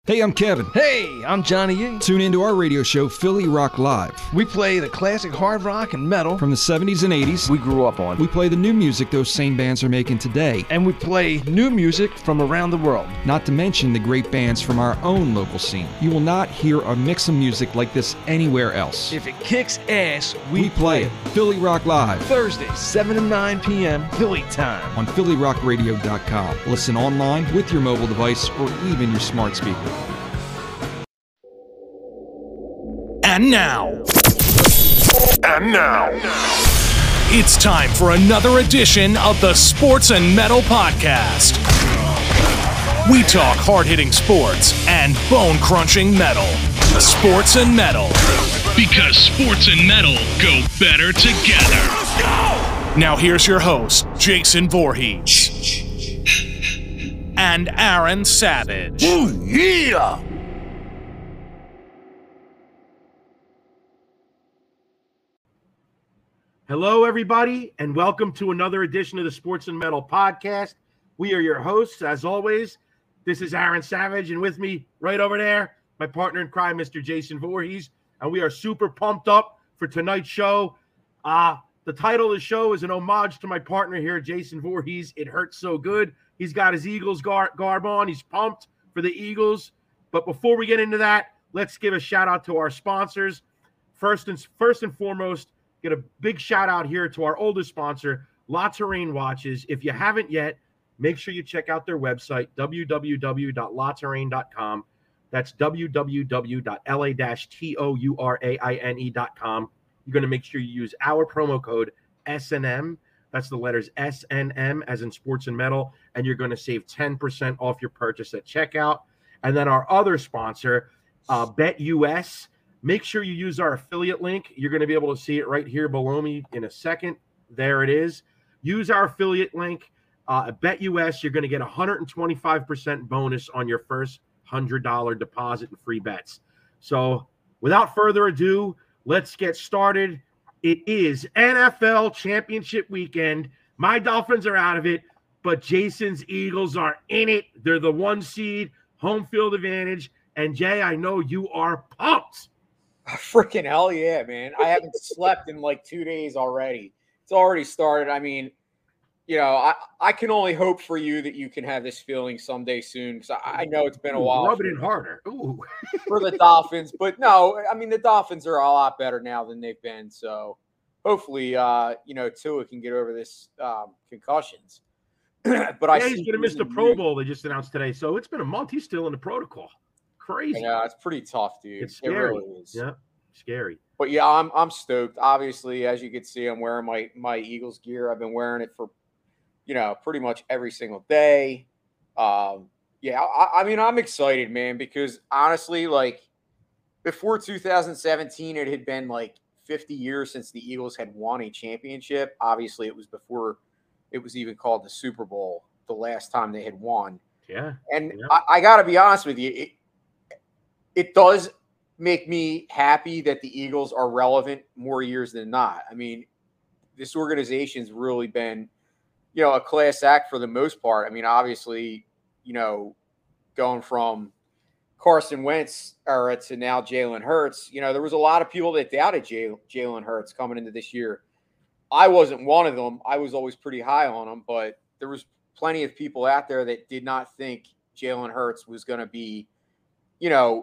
Hey, I'm Kevin. Hey, I'm Johnny Yates. Tune into our radio show, Philly Rock Live. We play the classic hard rock and metal From the 70s and 80s. we grew up on. We play the new music those same bands are making today. And we play new music from around the world. Not to mention the great bands from our own local scene. You will not hear a mix of music like this anywhere else. If it kicks ass, We play it. Philly Rock Live. Thursday, 7 to 9 p.m. Philly time. On PhillyRockRadio.com. Listen online with your mobile device or even your smart speaker. And now, it's time for another edition of the Sports and Metal Podcast. We talk hard-hitting sports and bone-crunching metal. Sports and Metal. Because sports and metal go better together. Now here's your host, Jason Voorhees. And Aaron Savage. Ooh, yeah! Hello, everybody, and welcome to another edition of the Sports and Metal Podcast. We are your hosts, as always. This is Aaron Savage, and with me, right over there, my partner in crime, Mr. Jason Voorhees, and we are super pumped up for tonight's show. The title of the show is an homage to my partner here, Jason Voorhees. It hurts so good. He's got his Eagles garb on. He's pumped for the Eagles. But before we get into that, let's give a shout-out to our sponsors. First and foremost, get a big shout out here to our oldest sponsor, La Terrain Watches. If you haven't yet, make sure you check out their website, www.laterrain.com. That's www.la-touraine.com. You're going to make sure you use our promo code SNM. That's the letters SNM as in sports and metal. And you're going to save 10% off your purchase at checkout. And then our other sponsor, BetUS. Make sure you use our affiliate link. You're going to be able to see it right here below me in a second. There it is. Use our affiliate link. BetUS, you're going to get 125% bonus on your first $100 deposit and free bets. So without further ado, let's get started. It is NFL Championship weekend. My Dolphins are out of it, but Jason's Eagles are in it. They're the 1 seed, home field advantage. And Jay, I know you are pumped. Freaking hell yeah, man. I haven't slept in like 2 days already. It's already started. I mean, you know, I can only hope for you that you can have this feeling someday soon, because I know it's been a while. Rub it in harder. Ooh. For the Dolphins. But no, I mean, the Dolphins are a lot better now than they've been. So hopefully, you know, Tua can get over this concussions. But yeah, he's going to miss the Pro Bowl they just announced today. So it's been a month. He's still in the protocol. Crazy. Yeah, it's pretty tough, dude. It's scary. It really is. Yeah, scary. But yeah, I'm stoked. Obviously, as you can see, I'm wearing my Eagles gear. I've been wearing it for, you know, pretty much every single day. Yeah, I mean, I'm excited, man, because honestly, like before 2017, it had been like 50 years since the Eagles had won a championship. Obviously, it was before it was even called the Super Bowl, the last time they had won. Yeah. And yeah. I got to be honest with you. It does make me happy that the Eagles are relevant more years than not. I mean, this organization's really been, you know, a class act for the most part. I mean, obviously, you know, going from Carson Wentz era to now Jalen Hurts, you know, there was a lot of people that doubted Jalen Hurts coming into this year. I wasn't one of them. I was always pretty high on him, but there was plenty of people out there that did not think Jalen Hurts was going to be, you know,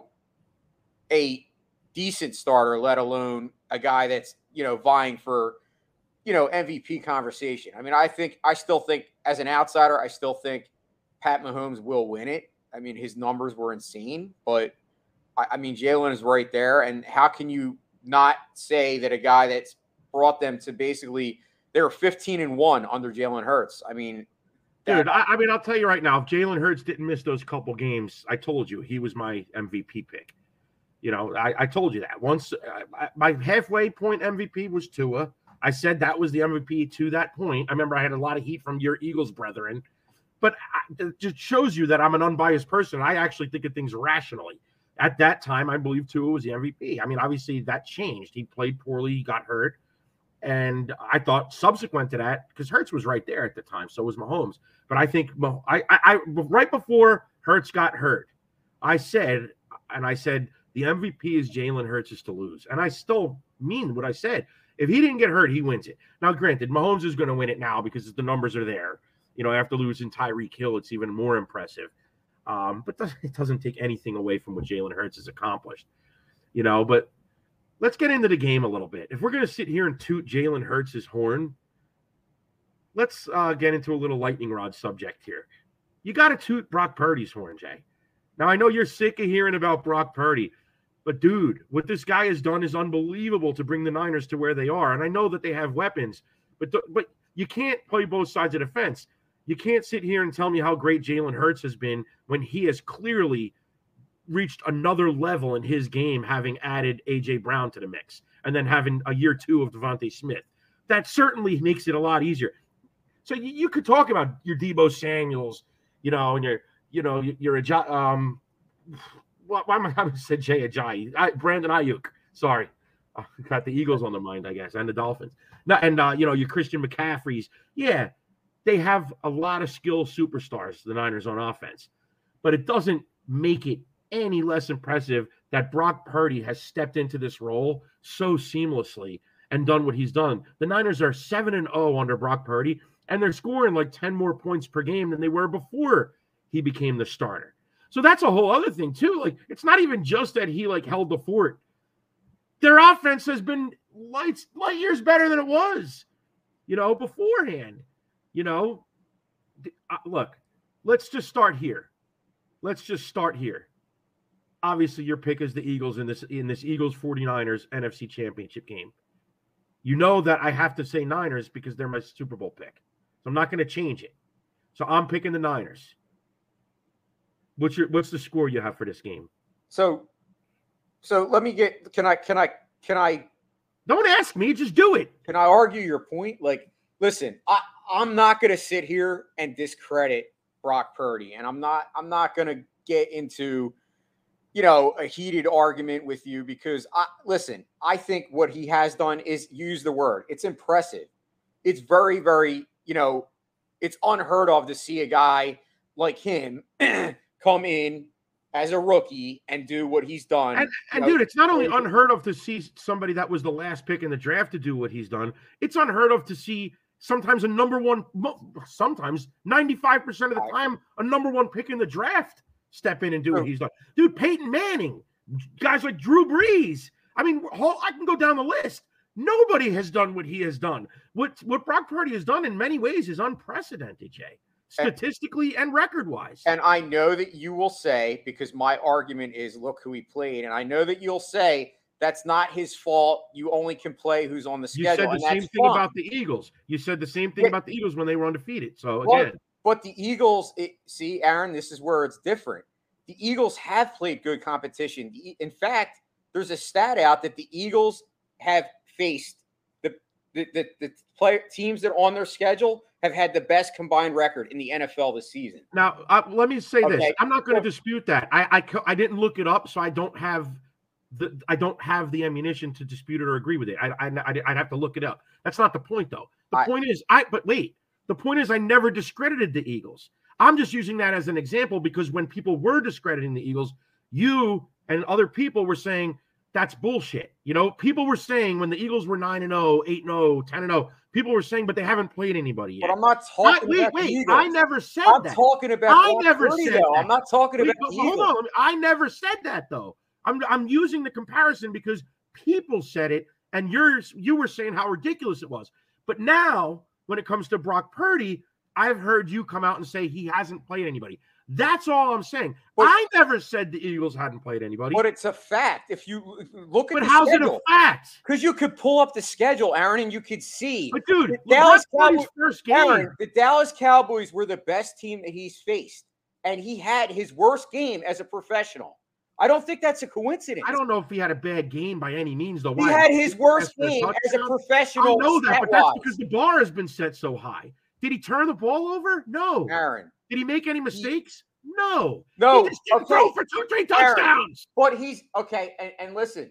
a decent starter, let alone a guy that's, you know, vying for, you know, MVP conversation. I mean, I still think as an outsider, I still think Pat Mahomes will win it. I mean, his numbers were insane, but I mean, Jalen is right there. And how can you not say that a guy that's brought them to basically, they were 15-1 under Jalen Hurts. I mean, dude, I mean, I'll tell you right now, if Jalen Hurts didn't miss those couple games, I told you he was my MVP pick. You know, I told you that once. My halfway point MVP was Tua. I said that was the MVP to that point. I remember I had a lot of heat from your Eagles brethren, but it just shows you that I'm an unbiased person. I actually think of things rationally. At that time, I believe Tua was the MVP. I mean, obviously that changed. He played poorly. He got hurt. And I thought subsequent to that, because Hurts was right there at the time, so was Mahomes. But I think I right before Hurts got hurt, I said the MVP is Jalen Hurts to lose. And I still mean what I said. If he didn't get hurt, he wins it. Now, granted, Mahomes is going to win it now because the numbers are there. After losing Tyreek Hill, it's even more impressive. But it doesn't take anything away from what Jalen Hurts has accomplished. But let's get into the game a little bit. If we're going to sit here and toot Jalen Hurts' horn, let's get into a little lightning rod subject here. You got to toot Brock Purdy's horn, Jay. Now, I know you're sick of hearing about Brock Purdy, but, dude, what this guy has done is unbelievable to bring the Niners to where they are. And I know that they have weapons, but you can't play both sides of the fence. You can't sit here and tell me how great Jalen Hurts has been when he has clearly reached another level in his game, having added A.J. Brown to the mix and then having a year 2 of Devontae Smith. That certainly makes it a lot easier. So you could talk about your Deebo Samuels, and you're a why am I going to say Jay Ajayi? Brandon Ayuk. Sorry. Got the Eagles on the mind, I guess, and the Dolphins. Your Christian McCaffreys. Yeah, they have a lot of skilled superstars, the Niners, on offense. But it doesn't make it any less impressive that Brock Purdy has stepped into this role so seamlessly and done what he's done. The Niners are 7-0 under Brock Purdy, and they're scoring like 10 more points per game than they were before he became the starter. So that's a whole other thing, too. Like, it's not even just that he, held the fort. Their offense has been light years better than it was, beforehand. Look, let's just start here. Obviously, your pick is the Eagles in this Eagles 49ers NFC Championship game. You know that I have to say Niners because they're my Super Bowl pick. So I'm not going to change it. So I'm picking the Niners. What's the score you have for this game? So let me get. Can I? Don't ask me. Just do it. Can I argue your point? Listen, I'm not going to sit here and discredit Brock Purdy, and I'm not going to get into, a heated argument with you because I think what he has done is use the word. It's impressive. It's very, very, it's unheard of to see a guy like him come in as a rookie and do what he's done. And dude, it's not only unheard of to see somebody that was the last pick in the draft to do what he's done. It's unheard of to see sometimes sometimes 95% of the time, a number 1 pick in the draft step in and do what he's done. Dude, Peyton Manning, guys like Drew Brees. I mean, I can go down the list. Nobody has done what he has done. What Brock Purdy has done in many ways is unprecedented, Jay. Statistically and record-wise. And I know that you will say, because my argument is, look who he played, and I know that you'll say that's not his fault. You only can play who's on the schedule. You said the same thing about the Eagles. You said the same thing about the Eagles when they were undefeated. So, again. But the Eagles, see, Aaron, this is where it's different. The Eagles have played good competition. In fact, there's a stat out that the Eagles have faced the teams that are on their schedule have had the best combined record in the NFL this season. Now, let me say this. I'm not going to dispute that. I didn't look it up, so I don't have the ammunition to dispute it or agree with it. I'd have to look it up. That's not the point, though. The point is I never discredited the Eagles. I'm just using that as an example because when people were discrediting the Eagles, you and other people were saying that's bullshit. People were saying when the Eagles were 9-0, 8-0, 10-0, people were saying, but they haven't played anybody yet. But I'm not talking about the Eagles. I never said that. I'm talking about I never said that. I'm not talking about the Eagles. Hold on. I never said that, though. I'm using the comparison because people said it, and you were saying how ridiculous it was. But now, when it comes to Brock Purdy, I've heard you come out and say he hasn't played anybody. That's all I'm saying. I never said the Eagles hadn't played anybody. But it's a fact. If you look at the schedule. But how's it a fact? Because you could pull up the schedule, Aaron, and you could see. But, dude, the Dallas Cowboys, first game. Aaron, the Dallas Cowboys were the best team that he's faced. And he had his worst game as a professional. I don't think that's a coincidence. I don't know if he had a bad game by any means, though. He had his worst game as a professional. I know that, but that's because the bar has been set so high. Did he turn the ball over? No. Aaron. Did he make any mistakes? No. No. He just didn't throw for 2-3 touchdowns. Aaron, but he's okay. And listen,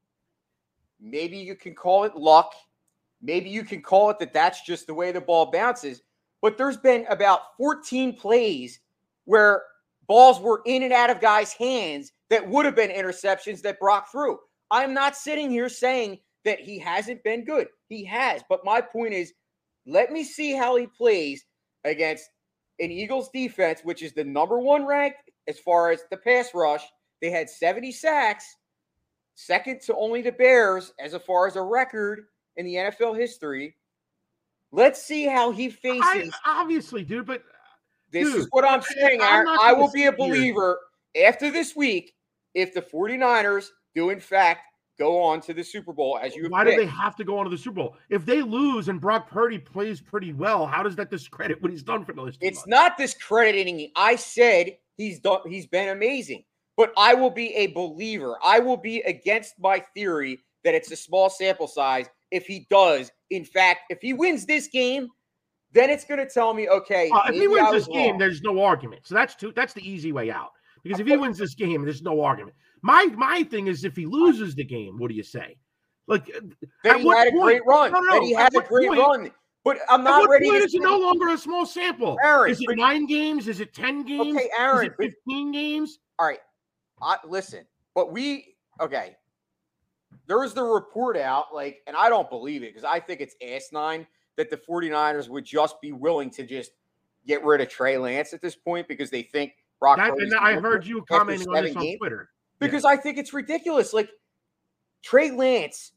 maybe you can call it luck. Maybe you can call it that's just the way the ball bounces. But there's been about 14 plays where balls were in and out of guys' hands that would have been interceptions that Brock threw. I'm not sitting here saying that he hasn't been good. He has. But my point is, let me see how he plays against an Eagles defense, which is the number 1 ranked as far as the pass rush. They had 70 sacks, second to only the Bears as far as a record in the NFL history. Let's see how he faces. Obviously, dude, but this is what I'm saying, Aaron. I will be a believer after this week if the 49ers do, in fact, go on to the Super Bowl as you. Why do they have to go on to the Super Bowl? If they lose and Brock Purdy plays pretty well, how does that discredit what he's done for the last 2 months? It's not discrediting. I said he's been amazing, but I will be a believer. I will be against my theory that it's a small sample size if he does. In fact, if he wins this game, then it's going to tell me, okay. If he wins this game, there's no argument. So that's the easy way out. Because if he wins this game, there's no argument. My thing is, if he loses the game, what do you say? Like, then he had a great run. Then he had a great run. But I'm not ready. At what point is it no longer a small sample? Aaron, is it 9 games? Is it 10 games? Okay, Aaron. Is it 15 games? All right. Listen, but okay. There was the report out, and I don't believe it because I think it's asinine that the 49ers would just be willing to just get rid of Trey Lance at this point because they think Brock Purdy's I heard you commenting on this on Twitter. Because I think it's ridiculous. Like, Trey Lance,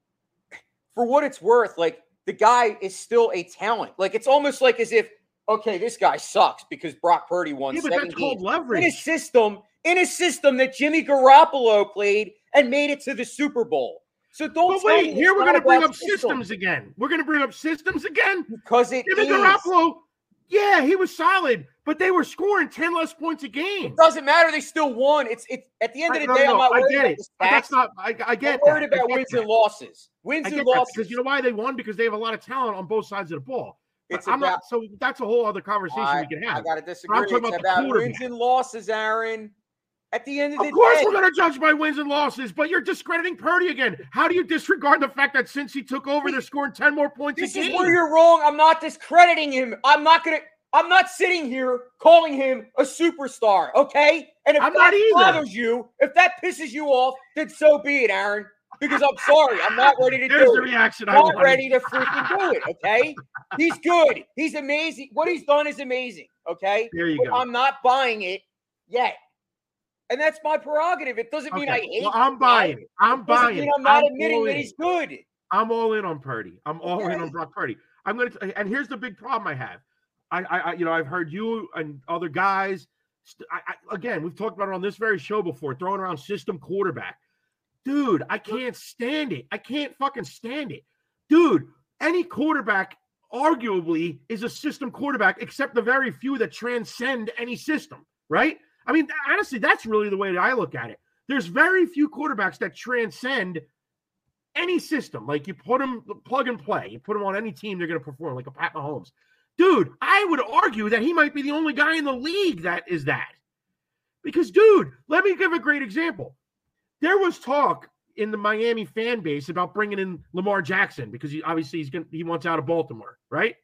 for what it's worth, the guy is still a talent. Like, it's almost like as if, okay, this guy sucks because Brock Purdy won 7 games. Called leverage. In a system that Jimmy Garoppolo played and made it to the Super Bowl. So don't wait, here we're going to bring up systems again. We're going to bring up systems again? Because Jimmy Garoppolo, yeah, he was solid, but they were scoring 10 less points a game. It doesn't matter. They still won. It's at the end of the day, I'm not worried about the stats. That's not, I get I'm worried about wins and losses. Wins and losses. Because you know why they won? Because they have a lot of talent on both sides of the ball. So that's a whole other conversation we can have. I got to disagree. It's about wins and losses, Aaron. At the end of the day. Of course we're going to judge by wins and losses, but you're discrediting Purdy again. How do you disregard the fact that since he took over, they're scoring 10 more points a game? This is where you're wrong. I'm not discrediting him. I'm not sitting here calling him a superstar, okay? And if that bothers you, if that pisses you off, then so be it, Aaron. Because I'm sorry, I'm not ready to do it. There's the reaction I wanted. Not ready to freaking do it, okay? He's good. He's amazing. What he's done is amazing, okay? There you go. I'm not buying it yet. And that's my prerogative. It doesn't mean I hate him. I'm buying it. I'm buying it. I'm not admitting that he's good. I'm all in on Purdy. I'm all in on Brock Purdy. And here's the big problem I have. I've heard you and other guys. Again, we've talked about it on this very show before, throwing around system quarterback. Dude, I can't stand it. I can't fucking stand it. Dude, any quarterback arguably is a system quarterback, except the very few that transcend any system, right? I mean, honestly, that's really the way that I look at it. There's very few quarterbacks that transcend any system. Like, you put them plug and play. You put them on any team, they're going to perform, like a Pat Mahomes. Dude, I would argue that he might be the only guy in the league that is that. Because, dude, let me give a great example. There was talk in the Miami fan base about bringing in Lamar Jackson because he wants out of Baltimore, right?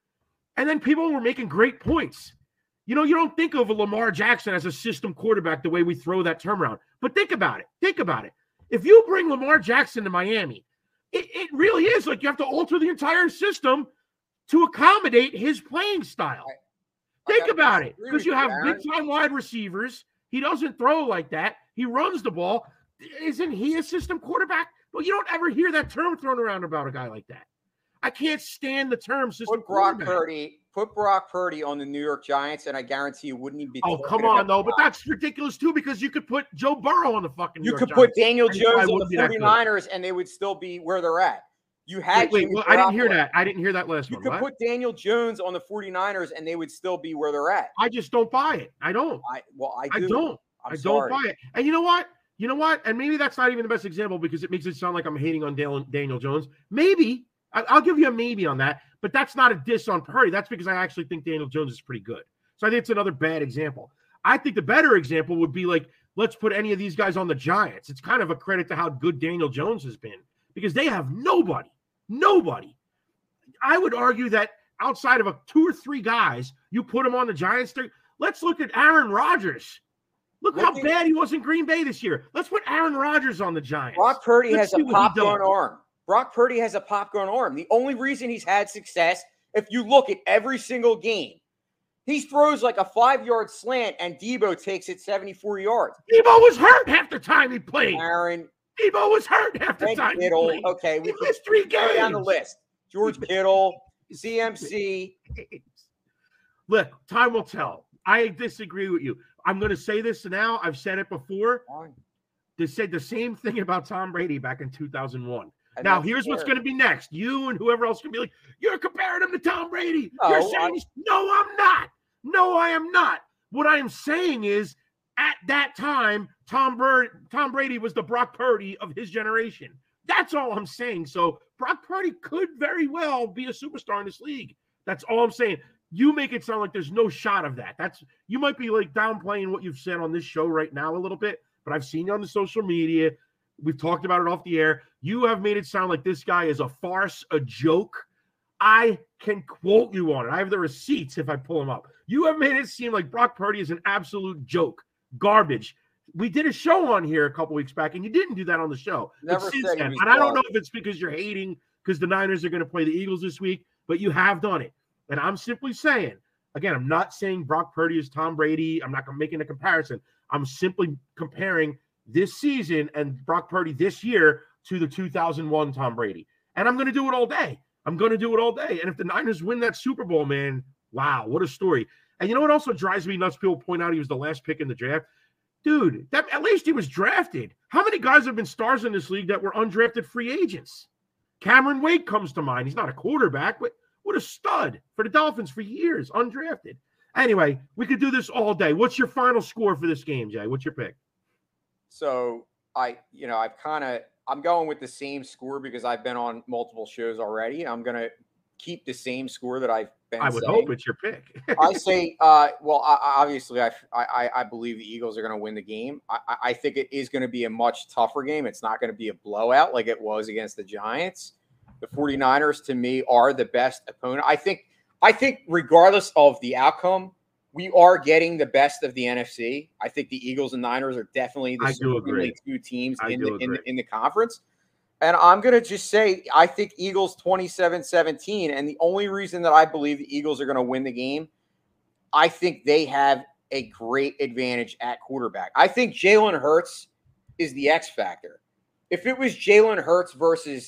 And then people were making great points. You don't think of a Lamar Jackson as a system quarterback the way we throw that term around. But think about it. If you bring Lamar Jackson to Miami, it really is like you have to alter the entire system to accommodate his playing style. Think about it. Because you have big-time wide receivers. He doesn't throw like that. He runs the ball. Isn't he a system quarterback? Well, you don't ever hear that term thrown around about a guy like that. I can't stand the term system quarterback. Put Brock Purdy on the New York Giants, and I guarantee you wouldn't even be. Oh, come on, though. But that's ridiculous, too, because you could put Joe Burrow on the fucking New York Giants. You could put Daniel Jones on the 49ers, and they would still be where they're at. You had I didn't hear that. I didn't hear that last one. You could put Daniel Jones on the 49ers, and they would still be where they're at. I just don't buy it. I don't. I do. I don't. I don't buy it. And you know what? And maybe that's not even the best example because it makes it sound like I'm hating on Daniel Jones. Maybe. I'll give you a maybe on that. But that's not a diss on Purdy. That's because I actually think Daniel Jones is pretty good. So I think it's another bad example. I think the better example would be like, let's put any of these guys on the Giants. It's kind of a credit to how good Daniel Jones has been because they have nobody. I would argue that outside of 2 or 3 guys, you put them on the Giants. Let's look at Aaron Rodgers. Look how bad he was in Green Bay this year. Let's put Aaron Rodgers on the Giants. Brock Purdy has a pop-gun arm. Brock Purdy has a pop-gun arm. The only reason he's had success, if you look at every single game, he throws like a 5-yard slant and Debo takes it 74 yards. Debo was hurt half the time he played. Aaron. Debo was hurt half the time he played. Okay, we missed 3 games. Go down the list. George Kittle, CMC. Look, time will tell. I disagree with you. I'm going to say this now. I've said it before. They said the same thing about Tom Brady back in 2001. Now, here's what's going to be next. You and whoever else can be like, you're comparing him to Tom Brady. You're saying, no, I'm not. No, I am not. What I am saying is, at that time, Tom Brady was the Brock Purdy of his generation. That's all I'm saying. So Brock Purdy could very well be a superstar in this league. That's all I'm saying. You make it sound like there's no shot of that. You might be like downplaying what you've said on this show right now a little bit, but I've seen you on the social media. We've talked about it off the air. You have made it sound like this guy is a farce, a joke. I can quote you on it. I have the receipts if I pull them up. You have made it seem like Brock Purdy is an absolute joke, garbage. We did a show on here a couple weeks back, and you didn't do that on the show. Never said and I don't know if it's because you're hating because the Niners are going to play the Eagles this week, but you have done it. And I'm simply saying, again, I'm not saying Brock Purdy is Tom Brady. I'm not making a comparison. I'm simply comparing this season and Brock Purdy this year to the 2001 Tom Brady. And I'm going to do it all day. I'm going to do it all day. And if the Niners win that Super Bowl, man, wow, what a story. And you know what also drives me nuts? People point out he was the last pick in the draft. Dude, at least he was drafted. How many guys have been stars in this league that were undrafted free agents? Cameron Wake comes to mind. He's not a quarterback, but what a stud for the Dolphins for years, undrafted. Anyway, we could do this all day. What's your final score for this game, Jay? What's your pick? So I'm going with the same score because I've been on multiple shows already. I'm going to keep the same score that I've been saying. I would hope it's your pick. I say, obviously I believe the Eagles are going to win the game. I think it is going to be a much tougher game. It's not going to be a blowout like it was against the Giants. The 49ers, to me, are the best opponent. I think regardless of the outcome, we are getting the best of the NFC. I think the Eagles and Niners are definitely the two teams in the conference. And I'm going to just say, I think Eagles 27-17. And the only reason that I believe the Eagles are going to win the game, I think they have a great advantage at quarterback. I think Jalen Hurts is the X factor. If it was Jalen Hurts versus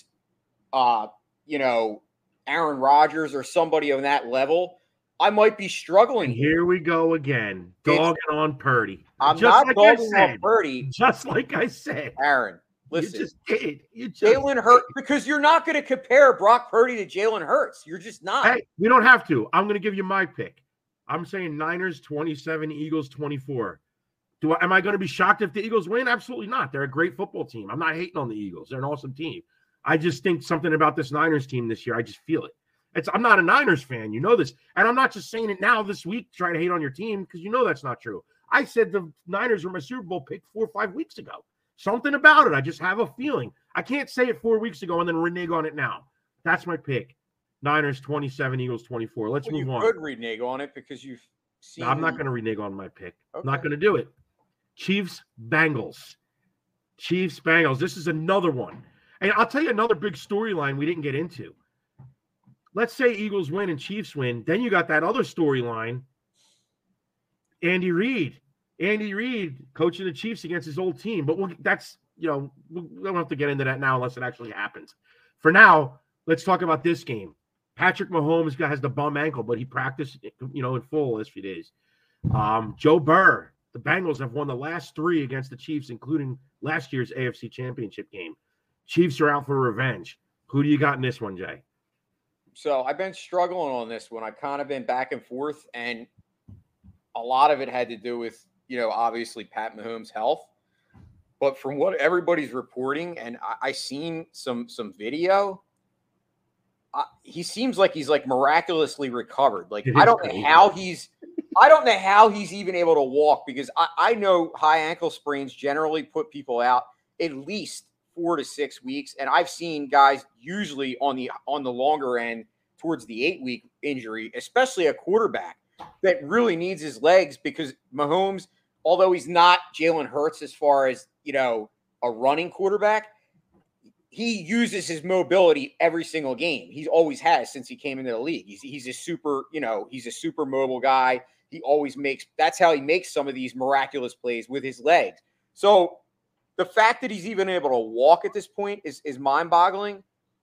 Aaron Rodgers or somebody on that level, I might be struggling. Here we go again. Dogging on Purdy. I'm just not dogging on Purdy. Just like I said. Aaron, listen. You just did. Jalen Hurts, because you're not going to compare Brock Purdy to Jalen Hurts. You're just not. Hey, we don't have to. I'm going to give you my pick. I'm saying Niners 27, Eagles 24. Am I going to be shocked if the Eagles win? Absolutely not. They're a great football team. I'm not hating on the Eagles. They're an awesome team. I just think something about this Niners team this year. I just feel it. I'm not a Niners fan. You know this. And I'm not just saying it now this week to try to hate on your team because you know that's not true. I said the Niners were my Super Bowl pick 4 or 5 weeks ago. Something about it. I just have a feeling. I can't say it 4 weeks ago and then renege on it now. That's my pick. Niners 27, Eagles 24. Let's move on. You could renege on it because you've seen. No, I'm not going to renege on my pick. Okay. I'm not going to do it. Chiefs, Bengals. Chiefs, Bengals. This is another one. And I'll tell you another big storyline we didn't get into. Let's say Eagles win and Chiefs win. Then you got that other storyline. Andy Reid coaching the Chiefs against his old team. But we don't have to get into that now unless it actually happens. For now, let's talk about this game. Patrick Mahomes has the bum ankle, but he practiced, in full last few days. Joe Burrow, the Bengals have won the last 3 against the Chiefs, including last year's AFC Championship game. Chiefs are out for revenge. Who do you got in this one, Jay? So I've been struggling on this one. I've kind of been back and forth, and a lot of it had to do with, obviously Pat Mahomes' health. But from what everybody's reporting, and I seen some video, he seems like he's miraculously recovered. I don't know how he's even able to walk, because I know high ankle sprains generally put people out at least 4 to 6 weeks. And I've seen guys usually on the longer end towards the 8-week injury, especially a quarterback. that really needs his legs, because Mahomes, although he's not Jalen Hurts as far as, a running quarterback, he uses his mobility every single game. He always has since he came into the league. He's a super, he's a super mobile guy. He always that's how he makes some of these miraculous plays with his legs. So the fact that he's even able to walk at this point is mind-boggling.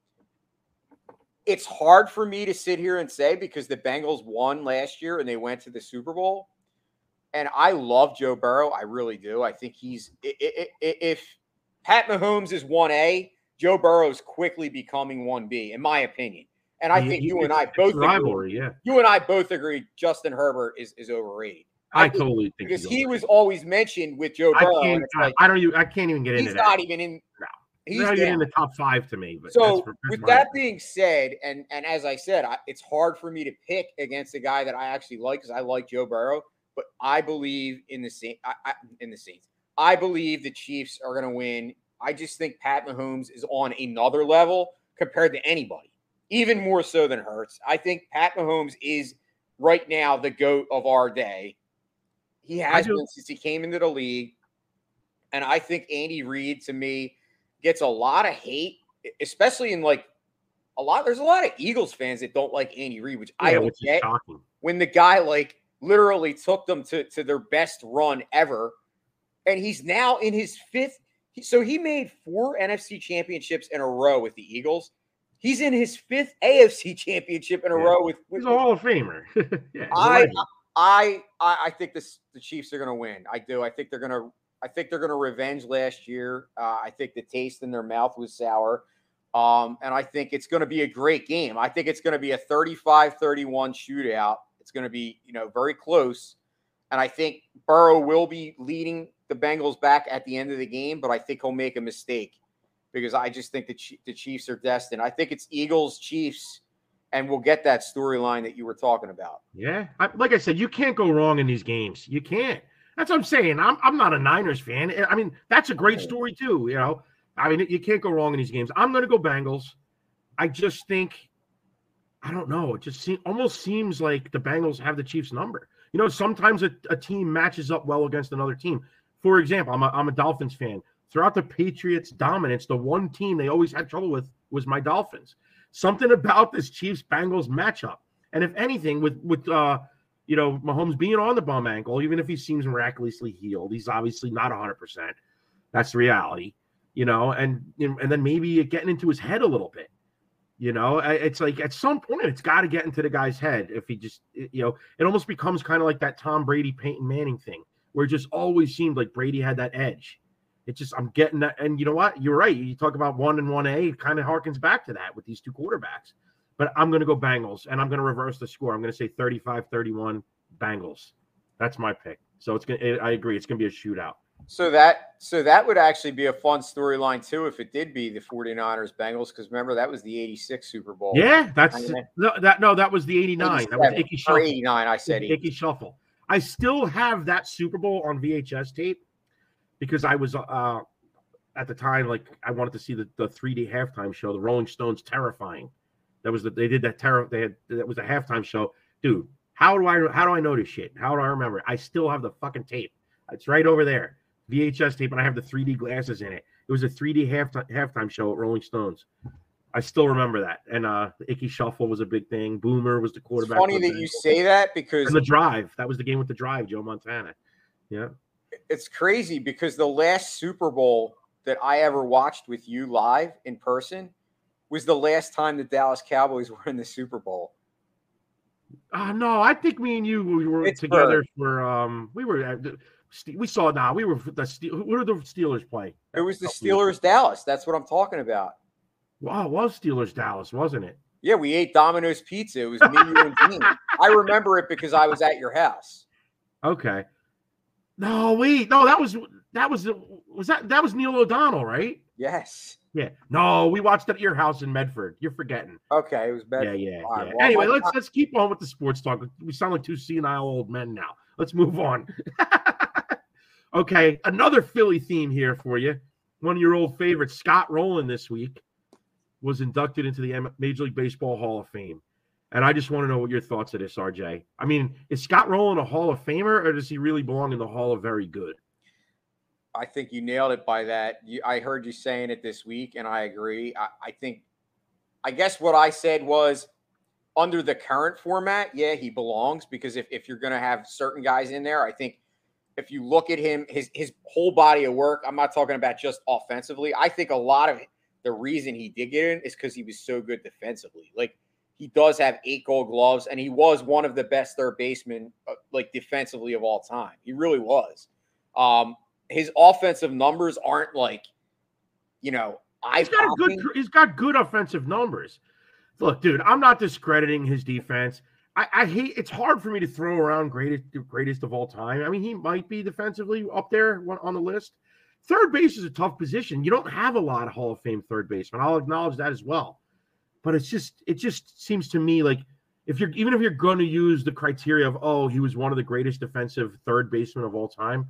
It's hard for me to sit here and say, because the Bengals won last year and they went to the Super Bowl. And I love Joe Burrow. I really do. I think if Pat Mahomes is 1A, Joe Burrow is quickly becoming 1B, in my opinion. And I think you and I both agree. Yeah. You and I both agree Justin Herbert is overrated. I totally think because he was always mentioned with Joe Burrow. I can't even get into that. He's not even in. No. He's not even in the top 5 to me. But so with that being said, and as I said, it's hard for me to pick against a guy that I actually like, because I like Joe Burrow. But I believe in the Saints. I believe the Chiefs are going to win. I just think Pat Mahomes is on another level compared to anybody, even more so than Hurts. I think Pat Mahomes is right now the GOAT of our day. He has been since he came into the league. And I think Andy Reid, to me, gets a lot of hate, especially in there's a lot of Eagles fans that don't like Andy Reid, which I don't get. Shocking. When the guy literally took them to their best run ever. And he's now in his 5th. So he made 4 NFC championships in a row with the Eagles. He's in his 5th AFC championship in a row with he's a Hall of Famer. I think the Chiefs are going to win. I do. I think they're going to revenge last year. I think the taste in their mouth was sour. And I think it's going to be a great game. I think it's going to be a 35-31 shootout. It's going to be, very close. And I think Burrow will be leading the Bengals back at the end of the game, but I think he'll make a mistake, because I just think the Chiefs are destined. I think it's Eagles-Chiefs, and we'll get that storyline that you were talking about. Yeah. Like I said, you can't go wrong in these games. You can't. That's what I'm saying. I'm not a Niners fan. I mean, that's a great story too, I mean, you can't go wrong in these games. I'm going to go Bengals. I just think, I don't know. It just almost seems like the Bengals have the Chiefs' number. Sometimes a team matches up well against another team. For example, I'm a Dolphins fan. Throughout the Patriots' dominance, the one team they always had trouble with was my Dolphins. Something about this Chiefs-Bengals matchup. And if anything, with Mahomes being on the bum ankle, even if he seems miraculously healed, he's obviously not 100%. That's the reality, and then maybe getting into his head a little bit. It's like at some point it's got to get into the guy's head. If he just, it almost becomes kind of like that Tom Brady, Peyton Manning thing, where it just always seemed like Brady had that edge. It just, I'm getting that. And you know what? You're right. You talk about 1 and 1A, it kind of harkens back to that with these two quarterbacks. But I'm going to go Bengals, and I'm going to reverse the score. I'm going to say 35-31 Bengals. That's my pick. So I agree. It's going to be a shootout. So that would actually be a fun storyline too if it did be the 49ers Bengals, because remember that was the 86 Super Bowl. Yeah, that was the 89. That was Ickey Shuffle. 89, I said Ickey Shuffle. I still have that Super Bowl on VHS tape because I was at the time I wanted to see the 3D halftime show, the Rolling Stones Terrifying. That was that was a halftime show. Dude, how do I know this shit? How do I remember it? I still have the fucking tape. It's right over there. VHS tape, and I have the 3D glasses in it. It was a 3D halftime show at Rolling Stones. I still remember that. And the Ickey Shuffle was a big thing. Boomer was the quarterback. It's funny that you say that, because and the Drive. That was the game with the Drive, Joe Montana. Yeah. It's crazy because the last Super Bowl that I ever watched with you live in person was the last time the Dallas Cowboys were in the Super Bowl. No, I think me and you were together for we saw it now. We were what did the Steelers play? It was the Steelers Dallas. That's what I'm talking about. Wow, it was Steelers Dallas, wasn't it? Yeah, we ate Domino's pizza. It was me, you, and Dean. I remember it because I was at your house. Okay. No, that was Neil O'Donnell, right? Yes. Yeah. No, we watched it at your house in Medford. You're forgetting. Okay, it was Medford. Yeah. Right, well, anyway, let's keep on with the sports talk. We sound like two senile old men now. Let's move on. Okay, another Philly theme here for you. One of your old favorites, Scott Rowland, this week was inducted into the Major League Baseball Hall of Fame. And I just want to know what your thoughts of this, RJ. I mean, is Scott Rowland a Hall of Famer, or does he really belong in the Hall of Very Good? I think you nailed it by that. I heard you saying it this week, and I agree. I guess what I said was, under the current format, yeah, he belongs, because if you're going to have certain guys in there, I think if you look at him, his whole body of work, I'm not talking about just offensively. I think a lot of the reason he did get in is because he was so good defensively. Like, he does have 8 Gold Gloves, and he was one of the best third basemen, like, defensively of all time. He really was. His offensive numbers aren't like, you know, he's got good offensive numbers. Look, dude, I'm not discrediting his defense. I hate, it's hard for me to throw around greatest of all time. I mean, he might be defensively up there on the list. Third base is a tough position. You don't have a lot of Hall of Fame third basemen. I'll acknowledge that as well. But it just seems to me like even if you're going to use the criteria of, oh, he was one of the greatest defensive third basemen of all time,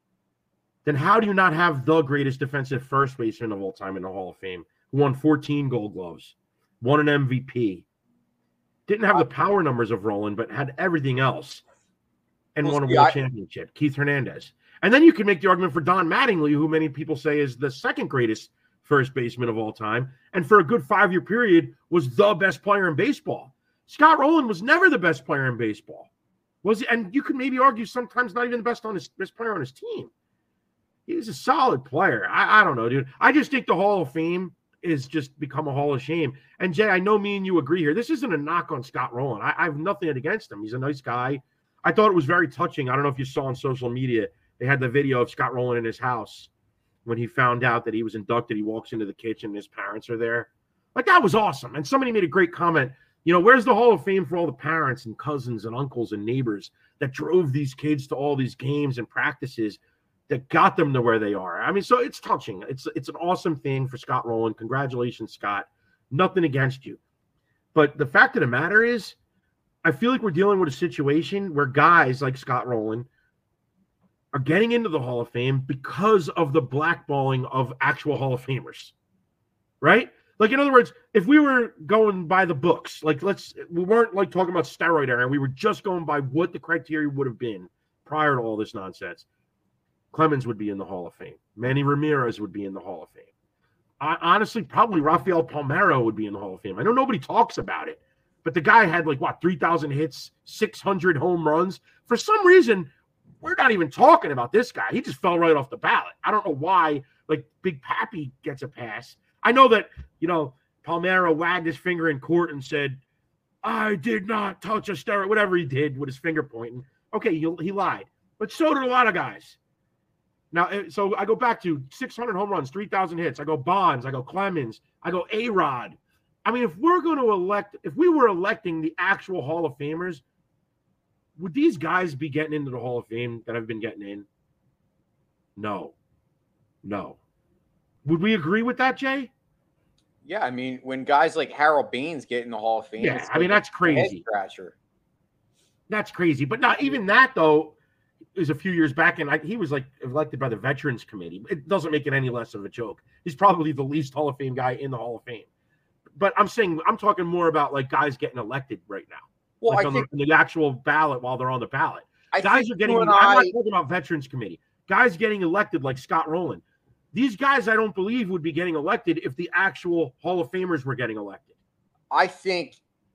then how do you not have the greatest defensive first baseman of all time in the Hall of Fame, who won 14 Gold Gloves, won an MVP, didn't have the power numbers of Rowland, but had everything else, and won a world championship, Keith Hernandez. And then you can make the argument for Don Mattingly, who many people say is the second greatest first baseman of all time, and for a good 5-year period was the best player in baseball. Scott Rowland was never the best player in baseball. And you could maybe argue sometimes not even the best player on his team. He's a solid player. I don't know, dude. I just think the Hall of Fame is just become a Hall of Shame. And Jay, I know me and you agree here. This isn't a knock on Scott Rowland. I have nothing against him. He's a nice guy. I thought it was very touching. I don't know if you saw on social media, they had the video of Scott Rowland in his house when he found out that he was inducted. He walks into the kitchen and his parents are there. Like, that was awesome. And somebody made a great comment. You know, where's the Hall of Fame for all the parents and cousins and uncles and neighbors that drove these kids to all these games and practices that got them to where they are? I mean, so it's touching. It's an awesome thing for Scott Rowland. Congratulations, Scott. Nothing against you. But the fact of the matter is, I feel like we're dealing with a situation where guys like Scott Rowland are getting into the Hall of Fame because of the blackballing of actual Hall of Famers, right? Like, in other words, if we were going by the books, like, we weren't like talking about steroid era, we were just going by what the criteria would have been prior to all this nonsense. Clemens would be in the Hall of Fame. Manny Ramirez would be in the Hall of Fame. Honestly, probably Rafael Palmeiro would be in the Hall of Fame. I know nobody talks about it, but the guy had 3,000 hits, 600 home runs. For some reason, we're not even talking about this guy. He just fell right off the ballot. I don't know why, Big Pappy gets a pass. I know that, Palmeiro wagged his finger in court and said, I did not touch a steroid, whatever he did with his finger pointing. Okay, he lied. But so did a lot of guys. Now, so I go back to 600 home runs, 3,000 hits. I go Bonds, I go Clemens, I go A-Rod. I mean, if we were electing the actual Hall of Famers, would these guys be getting into the Hall of Fame that have been getting in? No. Would we agree with that, Jay? Yeah, I mean, when guys like Harold Baines get in the Hall of Fame, yeah, I mean, that's crazy. That's crazy. But not even that, though, is a few years back, and he was elected by the Veterans Committee. It doesn't make it any less of a joke. He's probably the least Hall of Fame guy in the Hall of Fame. But I'm talking more about guys getting elected right now. Well, on the actual ballot while they're on the ballot. Guys are getting. I'm not talking about Veterans Committee. Guys getting elected like Scott Rowland. These guys, I don't believe, would be getting elected if the actual Hall of Famers were getting elected. I think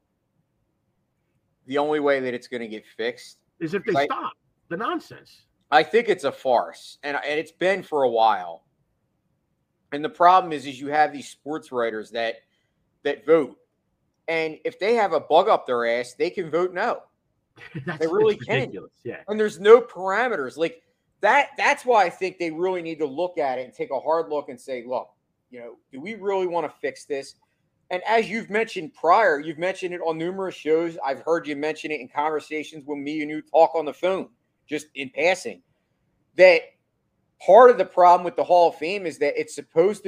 the only way that it's going to get fixed is if they stop the nonsense. I think it's a farce, and it's been for a while. And the problem is you have these sports writers that vote, and if they have a bug up their ass, they can vote no. They really can. Yeah. And there's no parameters like that. That's why I think they really need to look at it and take a hard look and say, look, do we really want to fix this? And as you've mentioned prior, you've mentioned it on numerous shows. I've heard you mention it in conversations when me and you talk on the phone, just in passing, that part of the problem with the Hall of Fame is that it's supposed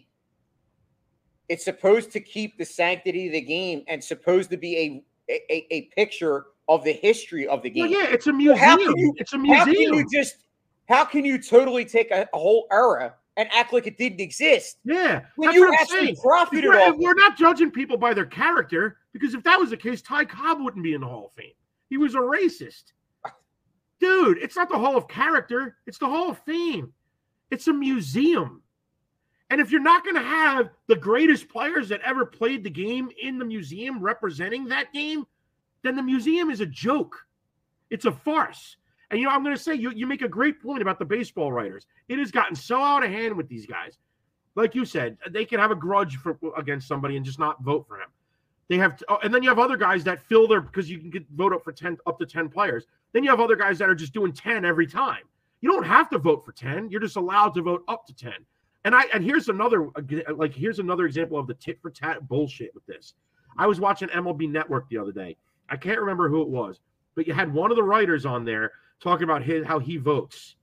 to keep the sanctity of the game and supposed to be a picture of the history of the game. Well, yeah, it's a museum. It's a museum. How can you totally take a whole era and act like it didn't exist? Yeah. When you actually profited off. We're not judging people by their character. Because if that was the case, Ty Cobb wouldn't be in the Hall of Fame. He was a racist. Dude, it's not the Hall of Character. It's the Hall of Fame. It's a museum. And if you're not going to have the greatest players that ever played the game in the museum representing that game, then the museum is a joke. It's a farce. And, you know, I'm going to say, you make a great point about the baseball writers. It has gotten so out of hand with these guys. Like you said, they can have a grudge against somebody and just not vote for him. They have, and then you have other guys that fill their, because you can vote up to 10 players. Then you have other guys that are just doing 10 every time. You don't have to vote for 10. You're just allowed to vote up to 10. And here's another example of the tit for tat bullshit with this. I was watching MLB Network the other day. I can't remember who it was, but you had one of the writers on there talking about how he votes.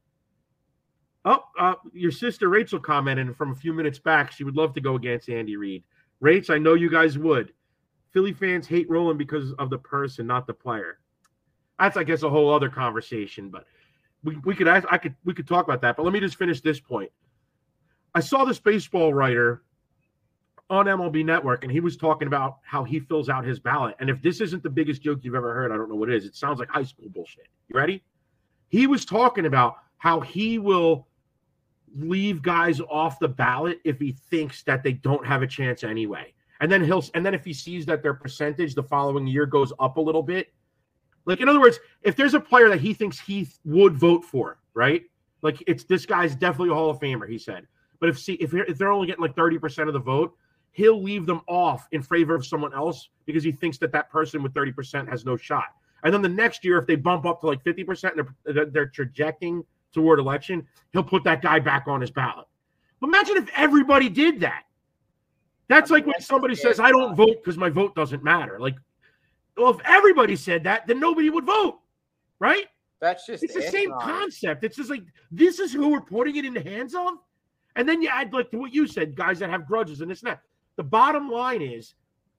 Your sister Rachel commented from a few minutes back. She would love to go against Andy Reid. Rach, I know you guys would. Philly fans hate Rolen because of the person, not the player. That's, I guess, a whole other conversation. But we could talk about that. But let me just finish this point. I saw this baseball writer on MLB Network, and he was talking about how he fills out his ballot. And if this isn't the biggest joke you've ever heard, I don't know what it is. It sounds like high school bullshit. You ready? He was talking about how he will leave guys off the ballot if he thinks that they don't have a chance anyway. And then if he sees that their percentage the following year goes up a little bit. Like, in other words, if there's a player that he thinks he would vote for, right? Like, it's this guy's definitely a Hall of Famer, he said. But if they're only getting like 30% of the vote, he'll leave them off in favor of someone else because he thinks that person with 30% has no shot. And then the next year, if they bump up to like 50% and they're trajecting toward election, he'll put that guy back on his ballot. But imagine if everybody did that. That's like when somebody says, I don't vote because my vote doesn't matter. Like, well, if everybody said that, then nobody would vote, right? It's the same concept. It's just like, this is who we're putting it in the hands of. And then you add, like, to what you said, guys that have grudges and this and that. The bottom line is,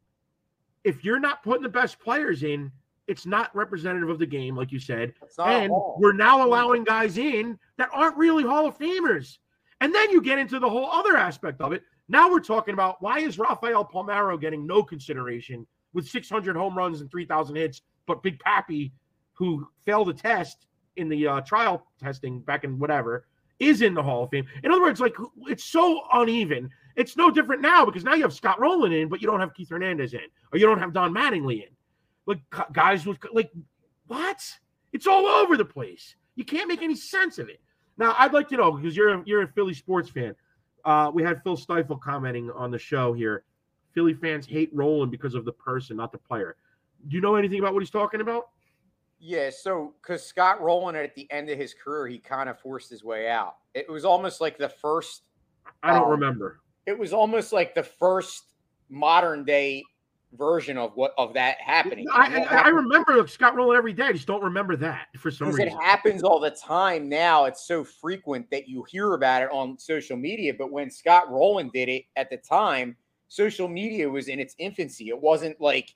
if you're not putting the best players in, it's not representative of the game, like you said. And we're now allowing guys in that aren't really Hall of Famers. And then you get into the whole other aspect of it. Now we're talking about, why is Rafael Palmeiro getting no consideration with 600 home runs and 3,000 hits, but Big Pappy, who failed a test in the trial testing back in whatever, is in the Hall of Fame? In other words, like, it's so uneven. It's no different now because now you have Scott Rowland in, but you don't have Keith Hernandez in, or you don't have Don Mattingly in. Like, guys with, like, what? It's all over the place. You can't make any sense of it. Now, I'd like to know, because you're a Philly sports fan. We had Phil Stifel commenting on the show here. Philly fans hate Rolen because of the person, not the player. Do you know anything about what he's talking about? Yeah, so because Scott Rowland at the end of his career, he kind of forced his way out. It was almost like the first. I don't remember. It was almost like the first modern day version of that happening. I remember Scott Rowland every day. I just don't remember that for some reason. It happens all the time now. It's so frequent that you hear about it on social media. But when Scott Rowland did it at the time, social media was in its infancy. It wasn't like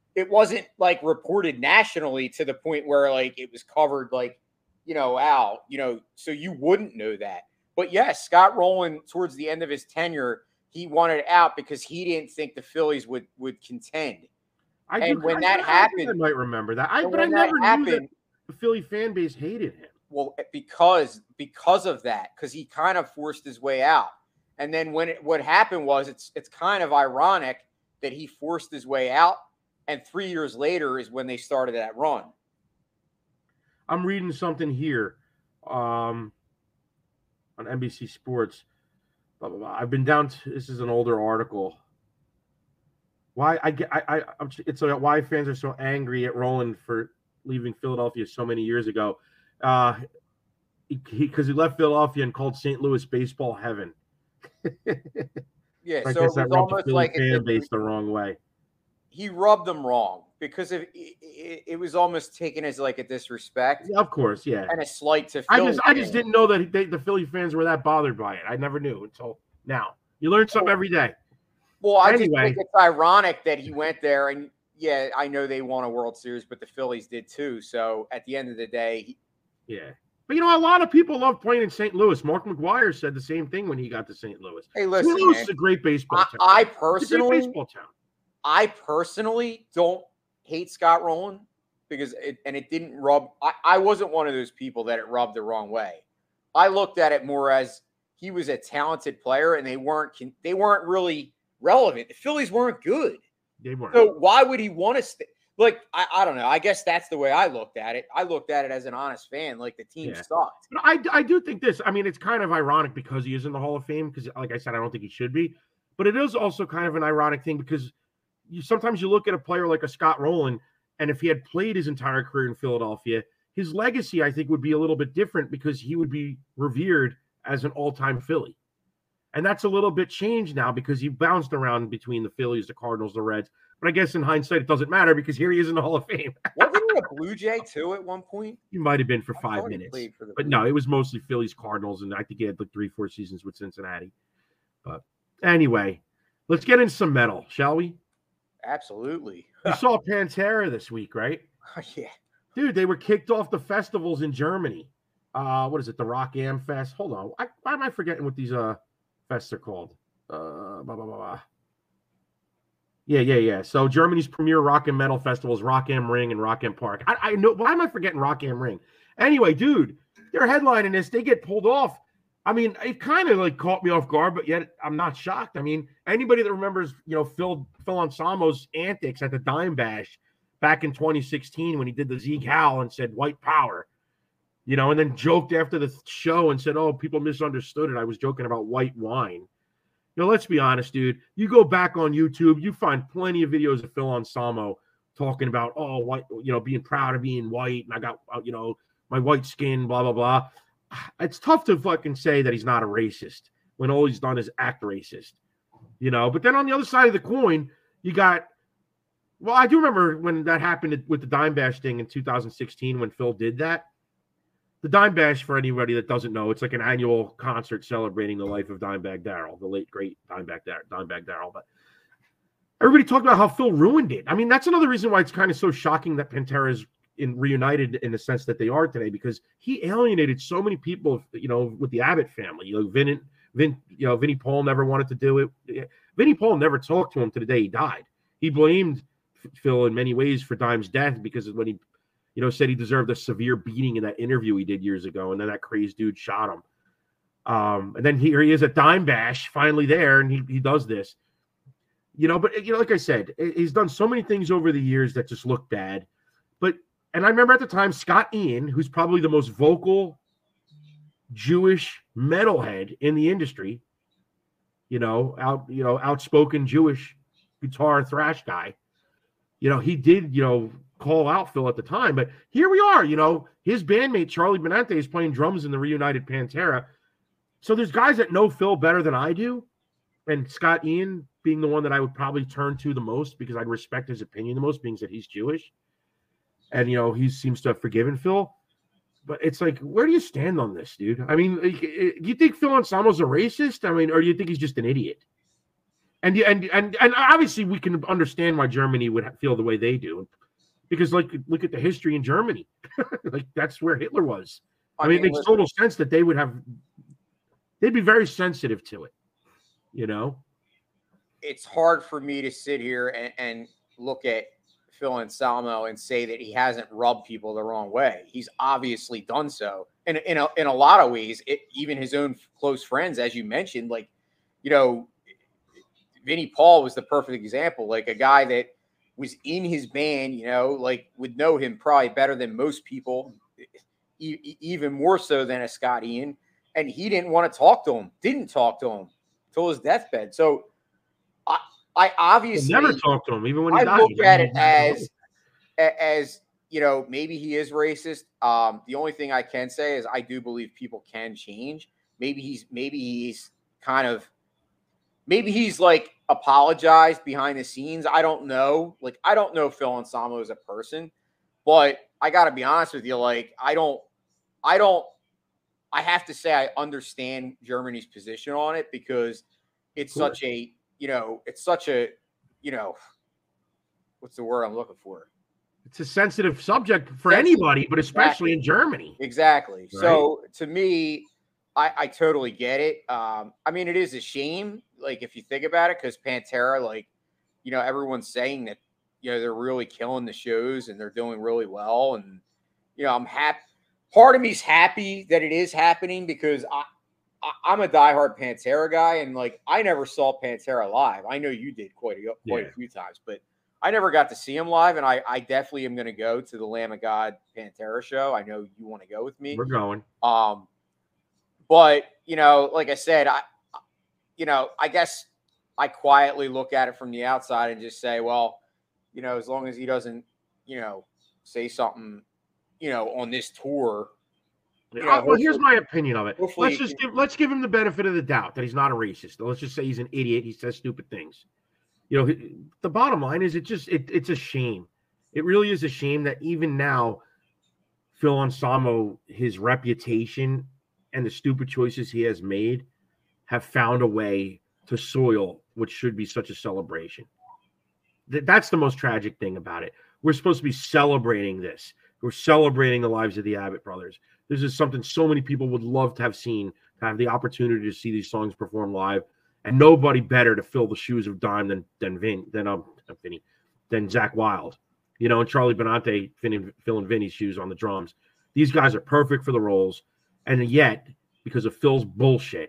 reported nationally to the point where like it was covered like, out, so you wouldn't know that. But yes, Scott Rowland towards the end of his tenure, he wanted out because he didn't think the Phillies would contend. When that happened, I might remember that. But I never knew that the Philly fan base hated him. Well, because of that, because he kind of forced his way out. And then what happened was it's kind of ironic that he forced his way out, and 3 years later is when they started that run. I'm reading something here on NBC Sports. Blah, blah, blah. I've been down to, this is an older article. It's like why fans are so angry at Rolen for leaving Philadelphia so many years ago. Because he left Philadelphia and called St. Louis baseball heaven. Yeah, I so guess it that was rubbed almost the like fan base the wrong way. He rubbed them wrong because it was almost taken as like a disrespect. Yeah, of course, yeah, and a slight to Philly. I just didn't know that the Philly fans were that bothered by it. I never knew until now. You learn something every day. Well, I just think it's ironic that he went there, and yeah, I know they won a World Series, but the Phillies did too. So at the end of the day, yeah. But, a lot of people love playing in St. Louis. Mark McGwire said the same thing when he got to St. Louis. Hey, listen, St. Louis is a great baseball town. I personally, it's a great baseball town. I personally don't hate Scott Rowland because it didn't rub. I wasn't one of those people that it rubbed the wrong way. I looked at it more as he was a talented player, and they weren't really relevant. The Phillies weren't good. They weren't. So why would he want to stay? Like, I don't know. I guess that's the way I looked at it. I looked at it as an honest fan, like the team sucked. But I do think this. I mean, it's kind of ironic because he is in the Hall of Fame because, like I said, I don't think he should be. But it is also kind of an ironic thing because sometimes you look at a player like a Scott Rowland, and if he had played his entire career in Philadelphia, his legacy, I think, would be a little bit different because he would be revered as an all-time Philly. And that's a little bit changed now because he bounced around between the Phillies, the Cardinals, the Reds. But I guess in hindsight, it doesn't matter because here he is in the Hall of Fame. Wasn't he a Blue Jay, too, at one point? He might have been for 5 minutes. But no, it was mostly Phillies, Cardinals, and I think he had like 3-4 seasons with Cincinnati. But anyway, let's get in some metal, shall we? Absolutely. You saw Pantera this week, right? Yeah. Dude, they were kicked off the festivals in Germany. What is it? The Rock Am Fest? Hold on. Why am I forgetting what these fests are called? Yeah. So Germany's premier rock and metal festivals, Rock am Ring and Rock am Park. I know. Why am I forgetting Rock am Ring? Anyway, dude, they're headlining this. They get pulled off. I mean, it kind of like caught me off guard, but yet I'm not shocked. I mean, anybody that remembers, Phil Anselmo's antics at the Dime Bash back in 2016 when he did the Zeke Howl and said white power, and then joked after the show and said, oh, people misunderstood it. I was joking about white wine. Let's be honest, dude. You go back on YouTube, you find plenty of videos of Phil Anselmo talking about, oh, white, being proud of being white. And I got, my white skin, blah, blah, blah. It's tough to fucking say that he's not a racist when all he's done is act racist, But then on the other side of the coin, you got, well, I do remember when that happened with the Dime Bash thing in 2016 when Phil did that. The Dime Bash, for anybody that doesn't know, it's like an annual concert celebrating the life of Dimebag Darrell, the late, great Dimebag Darrell. But everybody talked about how Phil ruined it. I mean, that's another reason why it's kind of so shocking that Pantera is reunited in the sense that they are today, because he alienated so many people, with the Abbott family. Vinnie Paul never wanted to do it. Vinnie Paul never talked to him to the day he died. He blamed Phil in many ways for Dime's death because when he, said he deserved a severe beating in that interview he did years ago, and then that crazed dude shot him. And then here he is at Dime Bash, finally there, and he does this. But like I said, he's done so many things over the years that just look bad. And I remember at the time, Scott Ian, who's probably the most vocal Jewish metalhead in the industry, outspoken Jewish guitar thrash guy, he did, call out Phil at the time. But here we are, his bandmate, Charlie Benante, is playing drums in the reunited Pantera. So there's guys that know Phil better than I do. And Scott Ian being the one that I would probably turn to the most because I'd respect his opinion the most, being that he's Jewish. And, he seems to have forgiven Phil. But it's like, where do you stand on this, dude? I mean, do you think Phil Anselmo's a racist? I mean, or do you think he's just an idiot? And obviously we can understand why Germany would feel the way they do. Because, look at the history in Germany. Like, that's where Hitler was. I mean, it makes total sense that they'd be very sensitive to it, It's hard for me to sit here and look at Phil Anselmo and say that he hasn't rubbed people the wrong way. He's obviously done so. And in a lot of ways, even his own close friends, as you mentioned, like, Vinnie Paul was the perfect example, like a guy that was in his band, would know him probably better than most people, even more so than a Scott Ian. And he didn't want to talk to him, didn't talk to him till his deathbed. So I obviously never talked to him, even when he died. I look at it as maybe he is racist. The only thing I can say is I do believe people can change. Maybe he's like apologized behind the scenes. I don't know. Like, I don't know Phil Anselmo as a person, but I got to be honest with you. Like, I have to say I understand Germany's position on it because it's such a, what's the word I'm looking for? It's a sensitive subject for anybody, but especially in Germany. Exactly. Right? So to me, I totally get it. I mean, it is a shame, like, if you think about it, because Pantera, like, everyone's saying that, they're really killing the shows and they're doing really well. And, I'm happy. Part of me's happy that it is happening because I'm a diehard Pantera guy. And like, I never saw Pantera live. I know you did quite a few times, but I never got to see him live. And I definitely am going to go to the Lamb of God Pantera show. I know you want to go with me. We're going. But, like I said, I guess I quietly look at it from the outside and just say, well, as long as he doesn't, say something, on this tour. Well, here's my opinion of it. Let's give him the benefit of the doubt that he's not a racist. Let's just say he's an idiot. He says stupid things. The bottom line is it's a shame. It really is a shame that even now, Phil Anselmo, his reputation and the stupid choices he has made have found a way to soil what should be such a celebration. That's the most tragic thing about it. We're supposed to be celebrating this. We're celebrating the lives of the Abbott brothers. This is something so many people would love to have seen, to have the opportunity to see these songs perform live, and nobody better to fill the shoes of Dime than Zach Wilde, and Charlie Benante filling Vinny's shoes on the drums. These guys are perfect for the roles, and yet because of Phil's bullshit,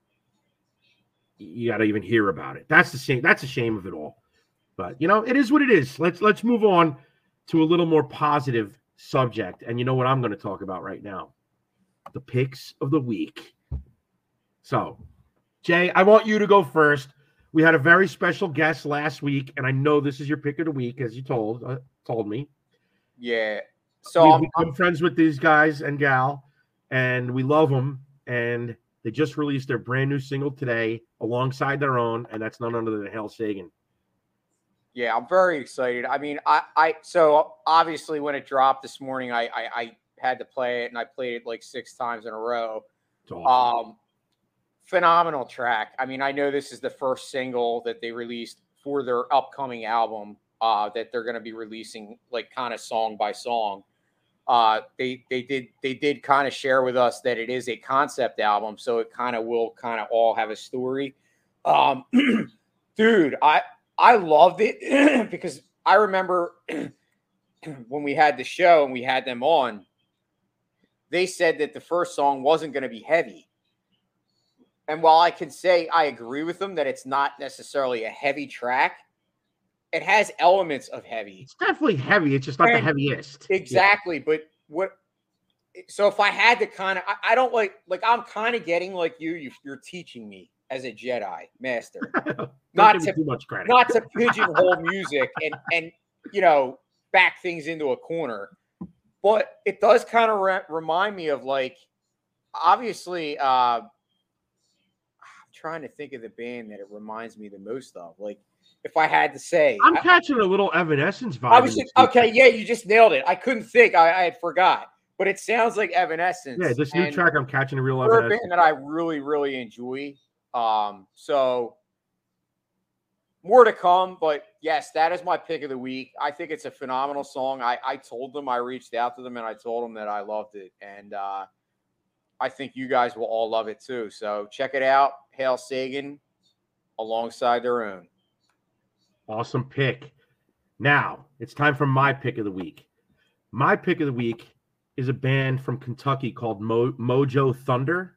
you got to even hear about it. That's the shame. That's a shame of it all. But it is what it is. Let's move on to a little more positive subject. And you know what I'm going to talk about right now? The picks of the week. So, Jay, I want you to go first. We had a very special guest last week, and I know this is your pick of the week, as you told me. Yeah. So I'm friends with these guys and gal, and we love them. And they just released their brand new single today alongside their own, and that's none other than Hail Sagan. Yeah, I'm very excited. I mean, so obviously when it dropped this morning, I had to play it, and I played it like 6 times in a row. Awesome. Phenomenal track. I mean, I know this is the first single that they released for their upcoming album that they're going to be releasing like kind of song by song. They did kind of share with us that it is a concept album, so it kind of will kind of all have a story. Dude, I loved it because I remember when we had the show and we had them on, they said that the first song wasn't going to be heavy. And while I can say I agree with them that it's not necessarily a heavy track, it has elements of heavy. It's definitely heavy. It's just not the heaviest. Exactly. Yeah. But so if I had to kind of, I don't like I'm kind of getting like you're teaching me as a Jedi master, not to too much credit, not to pigeonhole music and back things into a corner. But it does kind of remind me of like, obviously, I'm trying to think of the band that it reminds me the most of. Like, if I had to say, I'm catching a little Evanescence vibe. Okay, yeah, you just nailed it. I couldn't think. I had forgot. But it sounds like Evanescence. Yeah, this new track, I'm catching a real Evanescence. A band that I really, really enjoy. So more to come, but yes, that is my pick of the week. I think it's a phenomenal song. I told them, I reached out to them and I told them that I loved it. And I think you guys will all love it too. So check it out. Hail Sagan alongside their own. Awesome pick. Now it's time for my pick of the week. My pick of the week is a band from Kentucky called Mojo Thunder.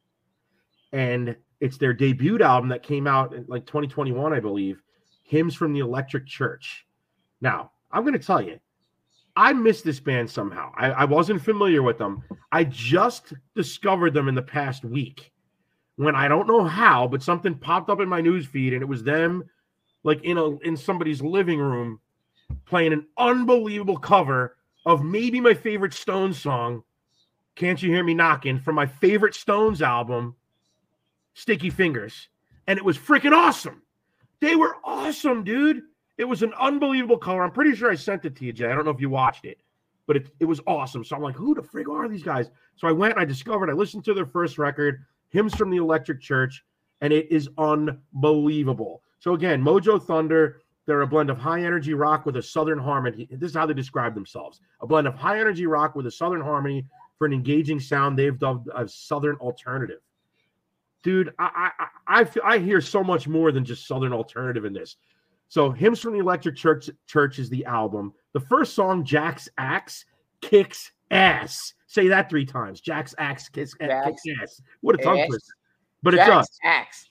And it's their debut album that came out in like 2021, I believe, Hymns from the Electric Church. Now, I'm going to tell you, I missed this band somehow. I wasn't familiar with them. I just discovered them in the past week when I don't know how, but something popped up in my news feed, and it was them like in somebody's living room playing an unbelievable cover of maybe my favorite Stones song, Can't You Hear Me Knocking, from my favorite Stones album, Sticky Fingers. And it was freaking awesome. They were awesome, dude. It was an unbelievable cover. I'm pretty sure I sent it to you, Jay. I don't know if you watched it, but it was awesome. So I'm like, who the frig are these guys? So I went and I listened to their first record, Hymns from the Electric Church, and it is unbelievable. So again, Mojo Thunder, they're a blend of high-energy rock with a southern harmony. This is how they describe themselves. A blend of high-energy rock with a southern harmony for an engaging sound they've dubbed a southern alternative. Dude, I hear so much more than just southern alternative in this. So Hymns from the Electric Church is the album. The first song, Jack's Axe, kicks ass. Say that 3 times. Jack's Axe kicks ass. What a tongue twister. But it does. Axe.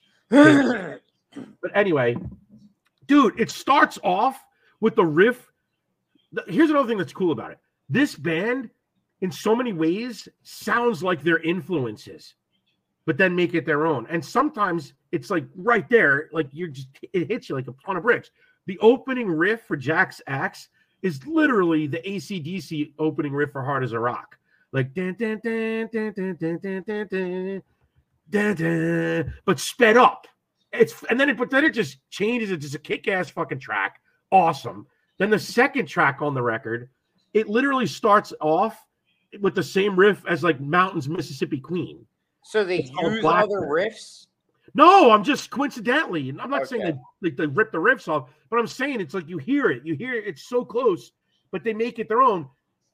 But anyway, dude, it starts off with the riff. Here's another thing that's cool about it. This band, in so many ways, sounds like their influences, but then make it their own. And sometimes it's like right there, like it hits you like a ton of bricks. The opening riff for Jack's Axe is literally the AC/DC opening riff for Hard as a Rock. Like, dun, dun, dun, dun, dun, dun, dun, dun, dun, dun, dun, but sped up. But then it just changes. It's just a kick-ass fucking track. Awesome. Then the second track on the record, it literally starts off with the same riff as like Mountain's Mississippi Queen. So they use other riffs? No, I'm just coincidentally. And I'm not saying they rip the riffs off, but I'm saying it's like you hear it. It's so close, but they make it their own.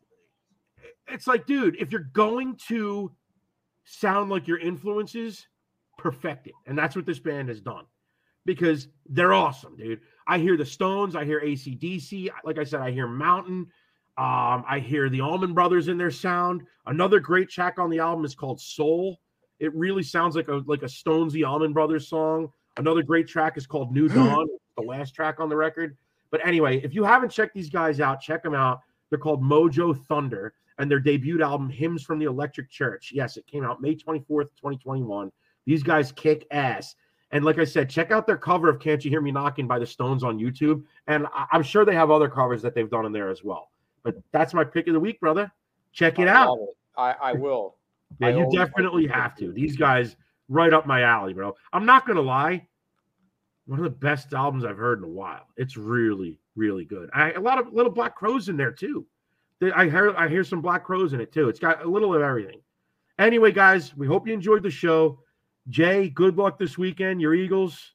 It's like, dude, if you're going to sound like your influences, perfect it. And that's what this band has done because they're awesome, dude. I hear the Stones. I hear AC/DC. Like I said, I hear Mountain. I hear the Allman Brothers in their sound. Another great track on the album is called Soul. It really sounds like a Stonesy Allman Brothers song. Another great track is called New Dawn, the last track on the record. But anyway, if you haven't checked these guys out, check them out. They're called Mojo Thunder, and their debut album, Hymns from the Electric Church. Yes, it came out May 24th, 2021. These guys kick ass. And like I said, check out their cover of Can't You Hear Me Knocking by the Stones on YouTube. And I'm sure they have other covers that they've done in there as well. But that's my pick of the week, brother. Check it out. I will. Yeah, you definitely have to. These guys, right up my alley, bro. I'm not going to lie. One of the best albums I've heard in a while. It's really, really good. A lot of little Black Crowes in there, too. I hear some Black Crowes in it, too. It's got a little of everything. Anyway, guys, we hope you enjoyed the show. Jay, good luck this weekend. Your Eagles.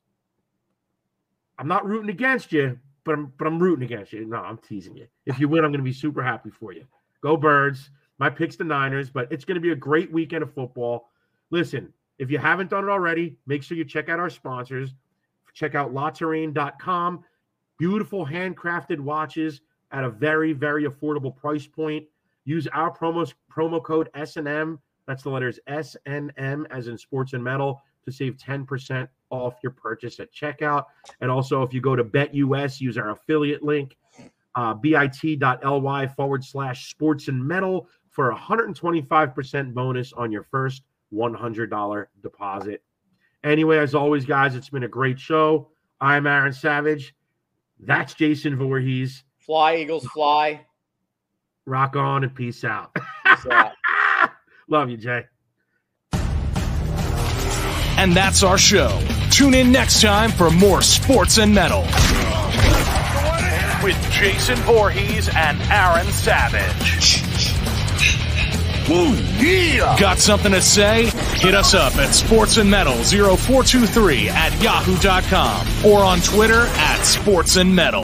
I'm not rooting against you, but I'm rooting against you. No, I'm teasing you. If you win, I'm going to be super happy for you. Go Birds. My pick's the Niners, but it's going to be a great weekend of football. Listen, if you haven't done it already, make sure you check out our sponsors. Check out LaTerrain.com. Beautiful handcrafted watches at a very, very affordable price point. Use our promo code SNM. That's the letters SNM as in sports and metal to save 10% off your purchase at checkout. And also, if you go to BetUS, use our affiliate link, bit.ly/sports and metal for a 125% bonus on your first $100 deposit. Anyway, as always, guys, it's been a great show. I'm Aaron Savage. That's Jason Voorhees. Fly, Eagles, fly. Rock on and peace out. Peace out. Love you, Jay. And that's our show. Tune in next time for more Sports and Metal with Jason Voorhees and Aaron Savage. Woo, yeah! Got something to say? Hit us up at sportsandmetal0423 at yahoo.com or on Twitter at sportsandmetal.